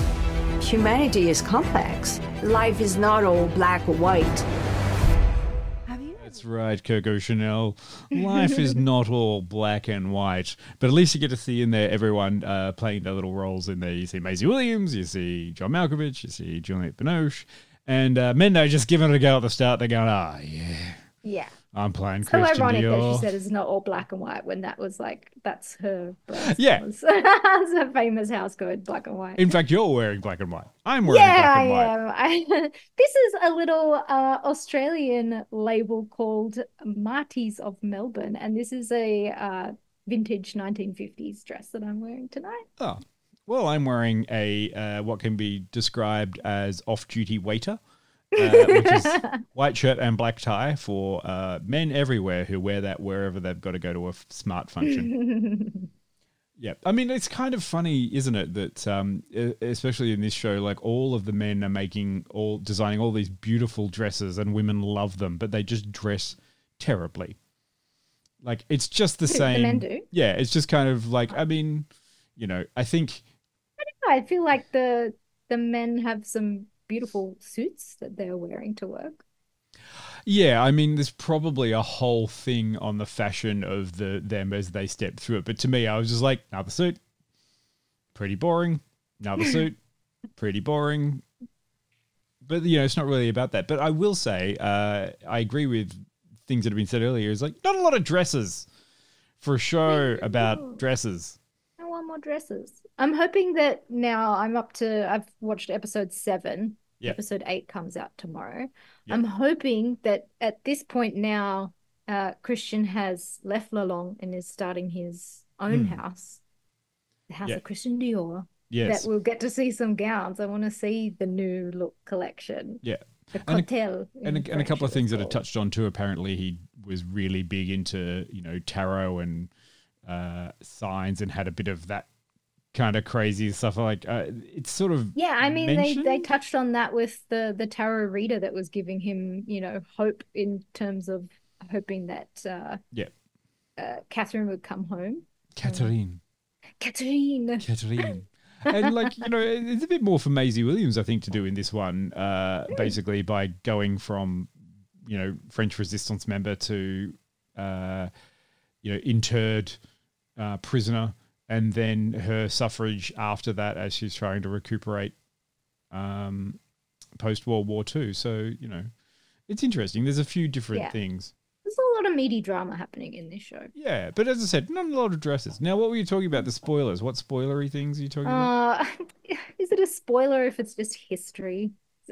Humanity is complex. Life is not all black or white. right, Coco Chanel. Life is not all black and white, but at least you get to see in there everyone uh, playing their little roles in there. You see Maisie Williams, you see John Malkovich, you see Juliette Binoche, and uh, Mendo just giving it a go at the start. They're going, ah, yeah, Yeah. I'm playing So Christian ironic that Dior. she said it's not all black and white when that was like, that's her breast. Yeah. Was, that's a famous house code, black and white. In fact, you're wearing black and white. I'm wearing Yeah, black I and white. am. I, this is a little uh, Australian label called Marty's of Melbourne, and this is a uh, vintage nineteen fifties dress that I'm wearing tonight. Oh, well, I'm wearing a uh, what can be described as off-duty waiter, uh, which is white shirt and black tie for uh, men everywhere who wear that wherever they've got to go to a f- smart function. Yeah, I mean, it's kind of funny, isn't it, that um, e- especially in this show, like all of the men are making all designing all these beautiful dresses, and women love them, but they just dress terribly. Like it's just the The same. men do? Yeah, it's just kind of like, I mean, you know, I think. I feel like the the men have some beautiful suits that they're wearing to work. Yeah, I mean, there's probably a whole thing on the fashion of the them as they step through it. But to me, I was just like, another suit, pretty boring. Another suit, pretty boring. But, you know, it's not really about that. But I will say, uh, I agree with things that have been said earlier. It's like, not a lot of dresses for a show about dresses. I want more dresses. I'm hoping that now I'm up to, I've watched episode seven. Yeah. Episode eight comes out tomorrow. Yeah. I'm hoping that at this point now, uh, Christian has left Lelong and is starting his own Mm. house, the house Yeah. of Christian Dior. Yes. That we'll get to see some gowns. I want to see the new look collection. Yeah. The And a- cocktail. And in a, and a couple of French things it that was are touched on too. Apparently, he was really big into, you know, tarot and uh, signs, and had a bit of that kind of crazy stuff. Like uh, it's sort of Yeah, I mean, they, they mentioned. touched on that with the the tarot reader that was giving him, you know, hope in terms of hoping that uh, Yeah, uh, Catherine would come home. Catherine, Catherine. Catherine, and like you know, it's a bit more for Maisie Williams, I think, to do in this one. Uh, basically, by going from you know French Resistance member to uh, you know interred uh, prisoner. And then her suffrage after that, as she's trying to recuperate um, post World War Two. So you know, it's interesting. There's a few different Yeah. things. There's a lot of meaty drama happening in this show. Yeah, but as I said, not a lot of dresses. Now, what were you talking about? The spoilers. What spoilery things are you talking about? Uh, is it a spoiler if it's just history?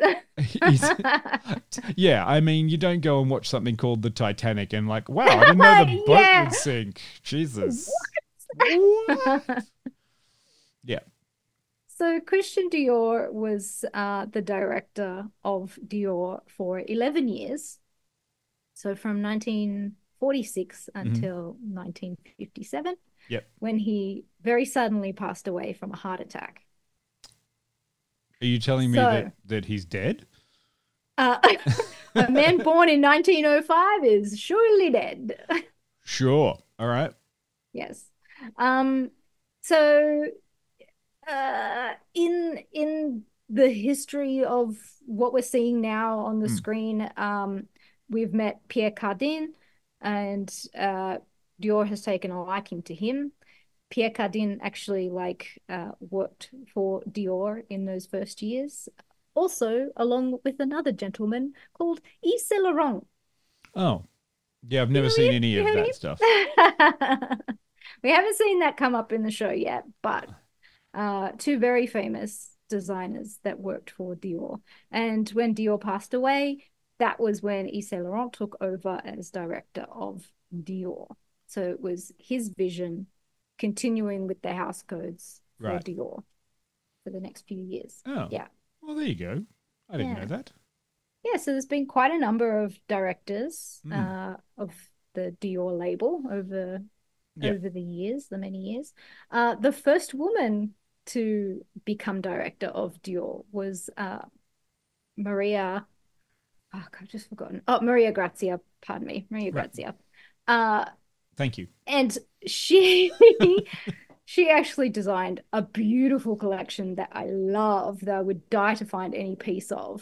Is- yeah, I mean, you don't go and watch something called The Titanic and like, wow, I didn't know the boat Yeah. would sink. Jesus. What? Yeah. So Christian Dior was uh, the director of Dior for eleven years. So from nineteen forty-six until nineteen fifty-seven, Yep. when he very suddenly passed away from a heart attack. Are you telling me So- that, that he's dead? Uh, a man born in nineteen oh five is surely dead. Sure. All right. Yes. Um, so uh, in in the history of what we're seeing now on the Mm. screen, um, we've met Pierre Cardin, and uh, Dior has taken a liking to him. Pierre Cardin actually like uh, worked for Dior in those first years, also along with another gentleman called Yves Saint Laurent. Oh. Yeah, I've never seen any of that stuff. We haven't seen that come up in the show yet, but uh, two very famous designers that worked for Dior. And when Dior passed away, that was when Yves Saint Laurent took over as director of Dior. So it was his vision continuing with the house codes for Right. Dior for the next few years. Oh. Yeah. Well, there you go. I didn't Yeah. know that. Yeah, so there's been quite a number of directors Mm. uh, of the Dior label over Yep. over the years, the many years. Uh, the first woman to become director of Dior was uh, Maria. Oh, I've just forgotten. Oh, Maria Grazia. Pardon me, Maria Right. Grazia. Uh, Thank you. and she she actually designed a beautiful collection that I love, that I would die to find any piece of.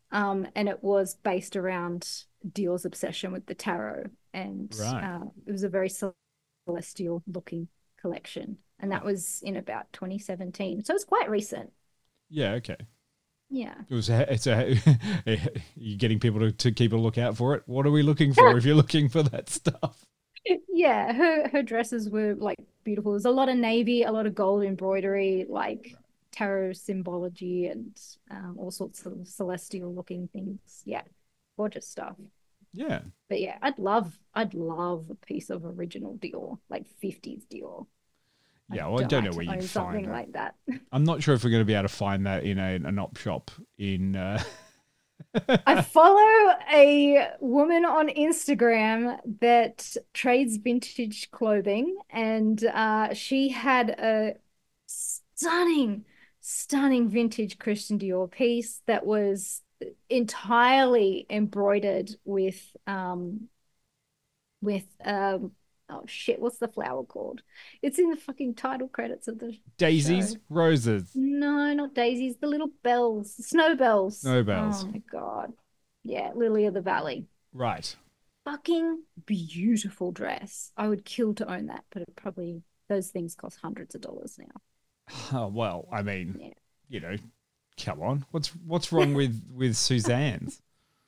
Um, and it was based around Dior's obsession with the tarot. And Right. uh, it was a very celestial looking collection. And that was in about twenty seventeen. So it's quite recent. Yeah, okay. Yeah. It was. A, it's a. You're getting people to, to keep a lookout for it. What are we looking for if you're looking for that stuff? Yeah, her her dresses were like beautiful. There's a lot of navy, a lot of gold embroidery, like tarot symbology and um, all sorts of celestial looking things. Yeah, gorgeous stuff. Yeah. But yeah, I'd love, I'd love a piece of original Dior, like fifties Dior. Yeah, I'd well, I don't die know to where you'd own find something it. like that. I'm not sure if we're going to be able to find that in a, an op shop in. Uh... I follow a woman on Instagram that trades vintage clothing, and uh, she had a stunning, stunning vintage Christian Dior piece that was entirely embroidered with um with um oh shit, what's the flower called? It's in the fucking title credits of the Daisies, show. roses. No, not daisies, the little bells, snow bells. Snow bells. Oh my god. Yeah, Lily of the Valley. Right. Fucking beautiful dress. I would kill to own that, but it probably, those things cost hundreds of dollars now. Oh, well, I mean, Yeah. you know, come on. What's what's wrong with with Suzanne's?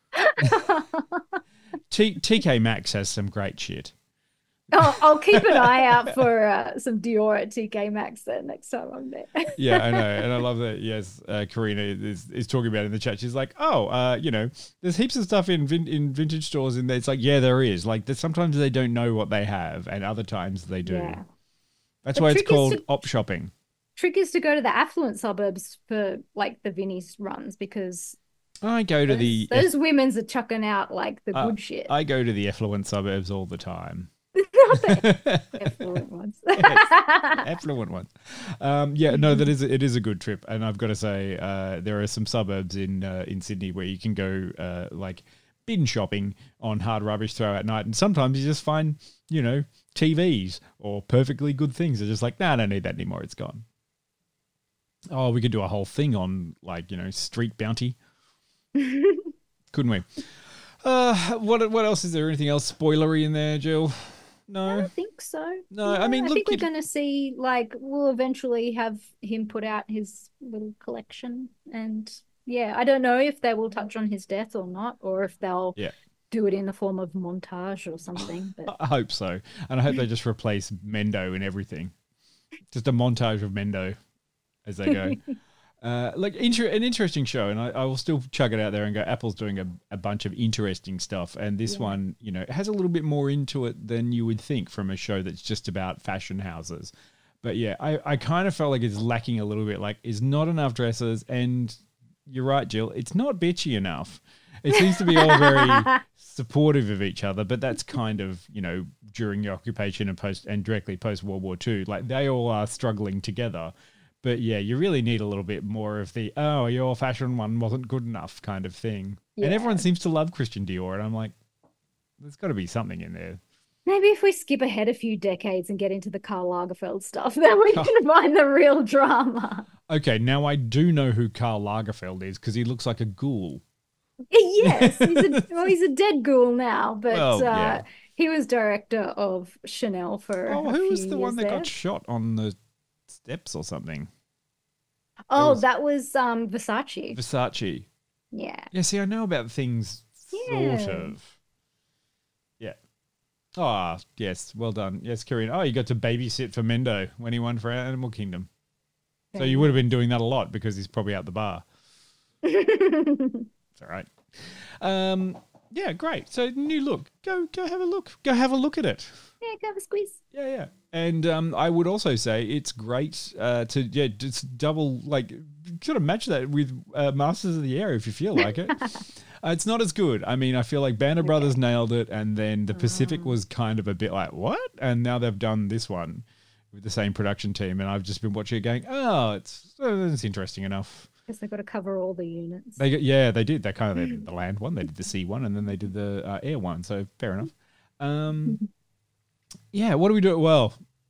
T- TK Maxx has some great shit. Oh, I'll keep an eye out for uh, some Dior at T K Maxx then next time I'm there. Yeah, I know, and I love that. Yes, uh, Karina is, is talking about it in the chat. She's like, "Oh, uh, you know, there's heaps of stuff in vin- in vintage stores, and it's like, yeah, there is. Like, there's, sometimes they don't know what they have, and other times they do. Yeah. That's The why it's trick is called to- op shopping. Trick is to go to the affluent suburbs for like the Vinnie's runs, because I go to those, the those women's are chucking out like the uh, good shit. I go to the affluent suburbs all the time. Not the affluent ones. Affluent ones. Um, yeah, no, that is it is a good trip, and I've got to say, uh, there are some suburbs in uh, in Sydney where you can go uh, like bin shopping on hard rubbish throw at night, and sometimes you just find, you know, T Vs or perfectly good things. They're just like, nah, I don't need that anymore. It's gone. Oh, we could do a whole thing on like, you know, street bounty, couldn't we? Uh, what what else is there? Anything else spoilery in there, Jill? I No. don't think so. No, I mean, I look, think we're you- going to see, like, we'll eventually have him put out his little collection. And yeah, I don't know if they will touch on his death or not, or if they'll Yeah. do it in the form of montage or something. But I hope so. And I hope they just replace Mendo in everything. Just a montage of Mendo as they go. uh, like inter- an interesting show, and I, I will still chug it out there and go, Apple's doing a, a bunch of interesting stuff. And this Yeah. one, you know, has a little bit more into it than you would think from a show that's just about fashion houses. But yeah, I, I kind of felt like it's lacking a little bit. Like, it's not enough dresses. And you're right, Jill, it's not bitchy enough. It seems to be all very supportive of each other, but that's kind of, you know, during the occupation and post and directly post World War Two, like they all are struggling together. But yeah, you really need a little bit more of the, oh, your fashion one wasn't good enough kind of thing. And Yeah. everyone seems to love Christian Dior, and I'm like, there's got to be something in there. maybe if we skip ahead a few decades and get into the Karl Lagerfeld stuff, then we can find the real drama. Okay, now I do know who Karl Lagerfeld is because he looks like a ghoul. Yes, he's a, well, he's a dead ghoul now, but Well, uh, yeah. he was director of Chanel for Oh, a who was few the one years that there. got shot on the steps or something? Oh, was- that was um Versace. Versace. Yeah. Yeah, see, I know about things sort Yeah. of. Yeah. Ah, yes, well done. Yes, Kieran. Oh, you got to babysit for Mendo when he won for Animal Kingdom. So Very you would have been doing that a lot because he's probably out the bar. It's all right. Um, yeah, great. So new look. Go, go have a look. Go have a look at it. Yeah, go have a squeeze. Yeah, yeah. And um, I would also say it's great uh, to yeah just double like sort of match that with uh, Masters of the Air if you feel like it. uh, it's not as good. I mean, I feel like Band of Brothers nailed it, and then the Pacific was kind of a bit like what? And now they've done this one with the same production team, and I've just been watching it going, oh, it's uh, it's interesting enough. Guess they've got to cover all the units. They got, yeah, they did. They kind of they did the land one, they did the sea one, and then they did the uh, air one. So fair enough. Um, yeah, what do we do? Well,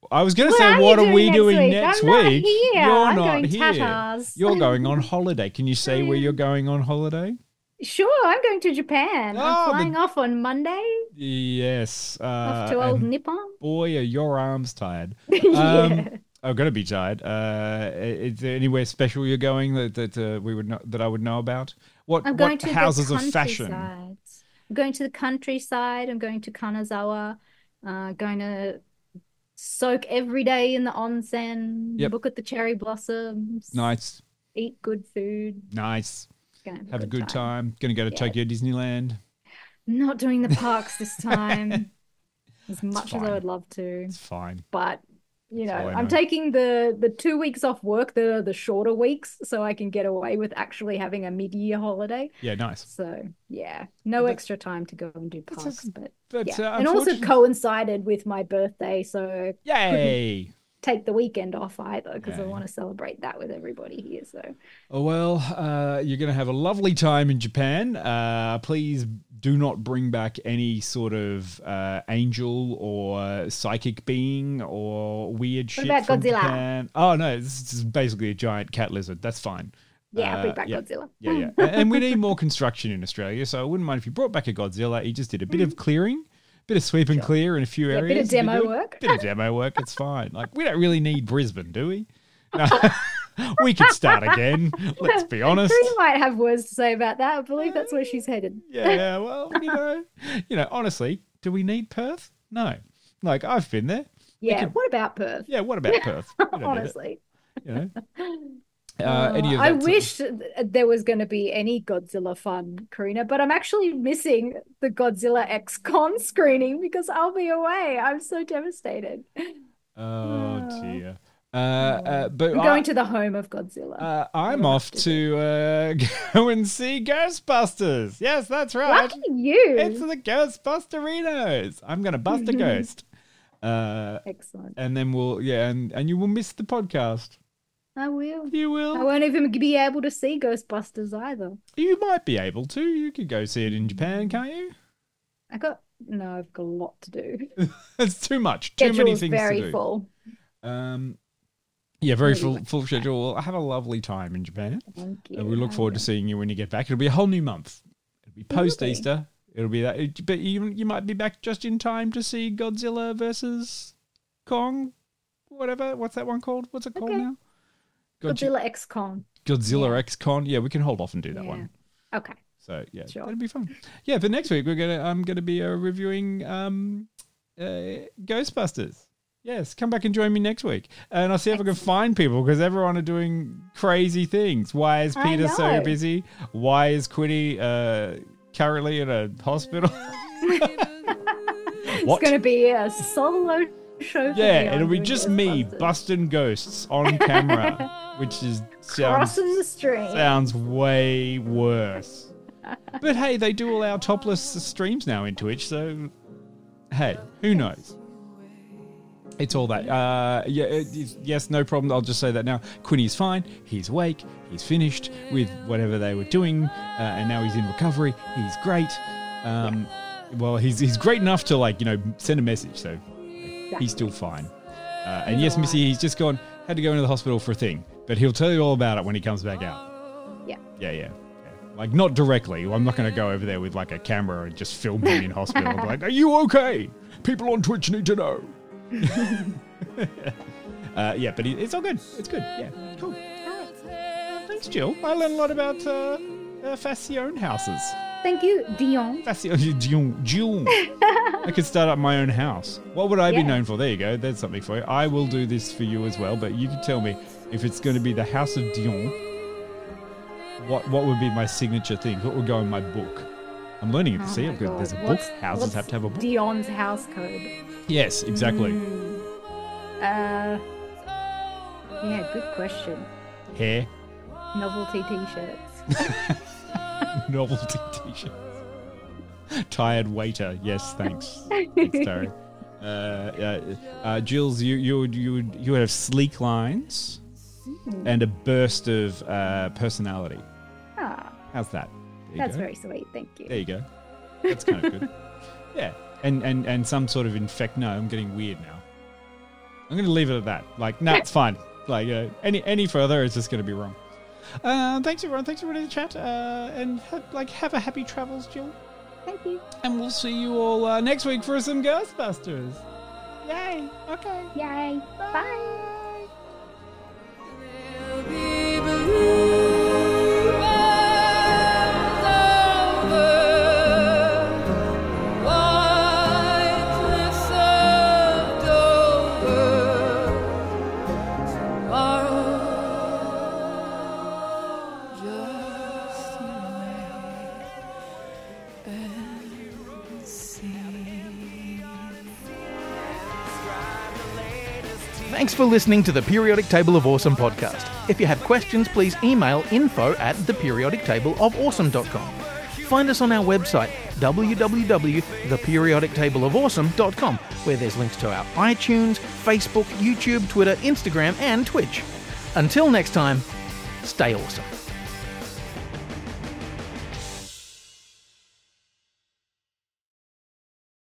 I was going to What say, are what you are we doing doing next next week? I'm not week? here. You're I'm not going here. tatas. You're going on holiday. Can you say where you're going on holiday? Sure, I'm going to Japan. Oh, I'm flying the- off on Monday. Yes. Uh, Off to old and Nippon. Boy, are your arms tired. Yeah. Um, I'm going to be tired. Uh, is there anywhere special you're going that that uh, we would know, that I would know about? What I'm going what to houses the of fashion? countryside. I'm going to the countryside. I'm going to Kanazawa. Uh, going to soak every day in the onsen. Yep. Look at the cherry blossoms. Nice, Eat good food. nice. Gonna have, Have a good time. Going to go to Yeah. Tokyo Disneyland. Not doing the parks this time, as much as I fine. would love to. It's fine. But you know, all I I'm know. taking the the two weeks off work, the the shorter weeks, so I can get away with actually having a mid-year holiday. Yeah, nice. So yeah, no extra time to go and do That's parks, just- but, but, yeah, uh, and also unfortunately- coincided with my birthday, so Yay! take the weekend off either because I Yay. want to celebrate that with everybody here. So Oh, well, uh, you're going to have a lovely time in Japan. Uh, please do not bring back any sort of uh, angel or psychic being or weird shit about from Godzilla? Japan. Oh, no, this is basically a giant cat lizard. That's fine. yeah, Uh, bring back yeah. Godzilla. Yeah, yeah. And- and we need more construction in Australia, so I wouldn't mind if you brought back a Godzilla. He just did a bit of clearing, bit of sweep and clear in a few Yeah, areas. bit of It'd be demo good. work. Bit of demo work. It's fine. Like, we don't really need Brisbane, do we? No. We could start again. Let's be honest. Karina might have words to say about that. I believe that's where she's headed. Yeah, well, you know, you know, honestly, do we need Perth? No. Like, I've been there. We Yeah, could- what about Perth? yeah, what about Perth? We don't need it, Honestly. you know. Uh, any of I that sort of- wish th- there was going to be any Godzilla fun, Karina, but I'm actually missing the Godzilla X-Con screening because I'll be away. I'm so devastated. Oh dear. Uh, uh, but I'm I, going to the home of Godzilla. uh, I'm off to uh, go and see Ghostbusters. Yes, that's right. Lucky you. It's the Ghostbusterinos. I'm going to bust a ghost. Uh, Excellent. and then we'll, yeah, and, and you will miss the podcast. I will. You will. I won't even be able to see Ghostbusters either. You might be able to. You could go see it in Japan, can't you? I got no. I've got a lot to do. It's too much. Too many Schedule's things very to do. full. Um, yeah, very Really full, much full time. schedule. Have a lovely time in Japan. Thank you. And we look I forward to will. seeing you when you get back. It'll be a whole new month. It'll be post be. Easter. It'll be that. it- But you you might be back just in time to see Godzilla versus Kong, whatever. What's that one called? What's it called Okay. now? Godzi- Godzilla X-Con. Godzilla Yeah. X Con. Yeah, we can hold off and do that Yeah. one. Okay. So yeah, Sure. that'll be fun. Yeah, but next week we're gonna I'm gonna be uh, reviewing um, uh, Ghostbusters. Yes, come back and join me next week, and I'll see if I can find people because everyone are doing crazy things. Why is I Peter so know. busy? Why is Quinny uh, currently in a hospital? It's What? going to be a solo show. For Yeah, me on it'll be doing just me Ghostbusters. busting ghosts on camera, which is sounds Crossing the stream. sounds way worse. But hey, they do all our topless streams now in Twitch, so hey, who knows? It's all that. Uh, yeah, it, it's- yes, no problem. I'll just say that now. Quinny's fine. He's awake. He's finished with whatever they were doing, uh, and now he's in recovery. He's great. Um, well, he's he's great enough to like you know send a message, so he's still fine. Uh, and yes, Missy, he's just gone. Had to go into the hospital for a thing, but he'll tell you all about it when he comes back out. Yeah. Yeah, yeah. yeah. Like, not directly. I'm not going to go over there with, like, a camera and just film him in hospital. I'll be like, are you okay? People on Twitch need to know. uh, yeah, but it- it's all good. It's good. Yeah, cool. All right. Uh, thanks, Jill. I learned a lot about uh, uh, Fascion houses. Thank you, Dion. Fascion, Jill. Jill. I could start up my own house. What would I be Yeah. known for? There you go. There's something for you. I will do this for you as well, but you can tell me if it's going to be the House of Dion. What what would be my signature thing? What would go in my book? I'm learning it to Oh see. my I've got, God. there's a book. What's- Houses what's have to have a book. Dion's house code. Yes, exactly. Mm. Uh, yeah, good question. Hair, Novelty t-shirts. novelty t-shirt, tired waiter. Yes, thanks. Thanks, Terry. Uh, uh, uh, Jules, you you would you would you would have sleek lines and a burst of uh, personality. Ah, How's that? There you that's go. very sweet. Thank you. There you go. That's kind of good. Yeah, and, and and some sort of infect. No, I'm getting weird now. I'm going to leave it at that. Like, nah, it's fine. Like, uh, any any further is just going to be wrong. Uh, thanks, everyone. Thanks, everyone in the chat. Uh, and, ha- like, have a happy travels, Jill. Thank you. And we'll see you all uh, next week for some Ghostbusters. Yay. Okay. Yay. Bye. Bye. Thanks for listening to the Periodic Table of Awesome podcast. If you have questions, please email info at the periodic table of awesome dot com. Find us on our website, w w w dot the periodic table of awesome dot com, where there's links to our iTunes, Facebook, YouTube, Twitter, Instagram, and Twitch. Until next time, stay awesome.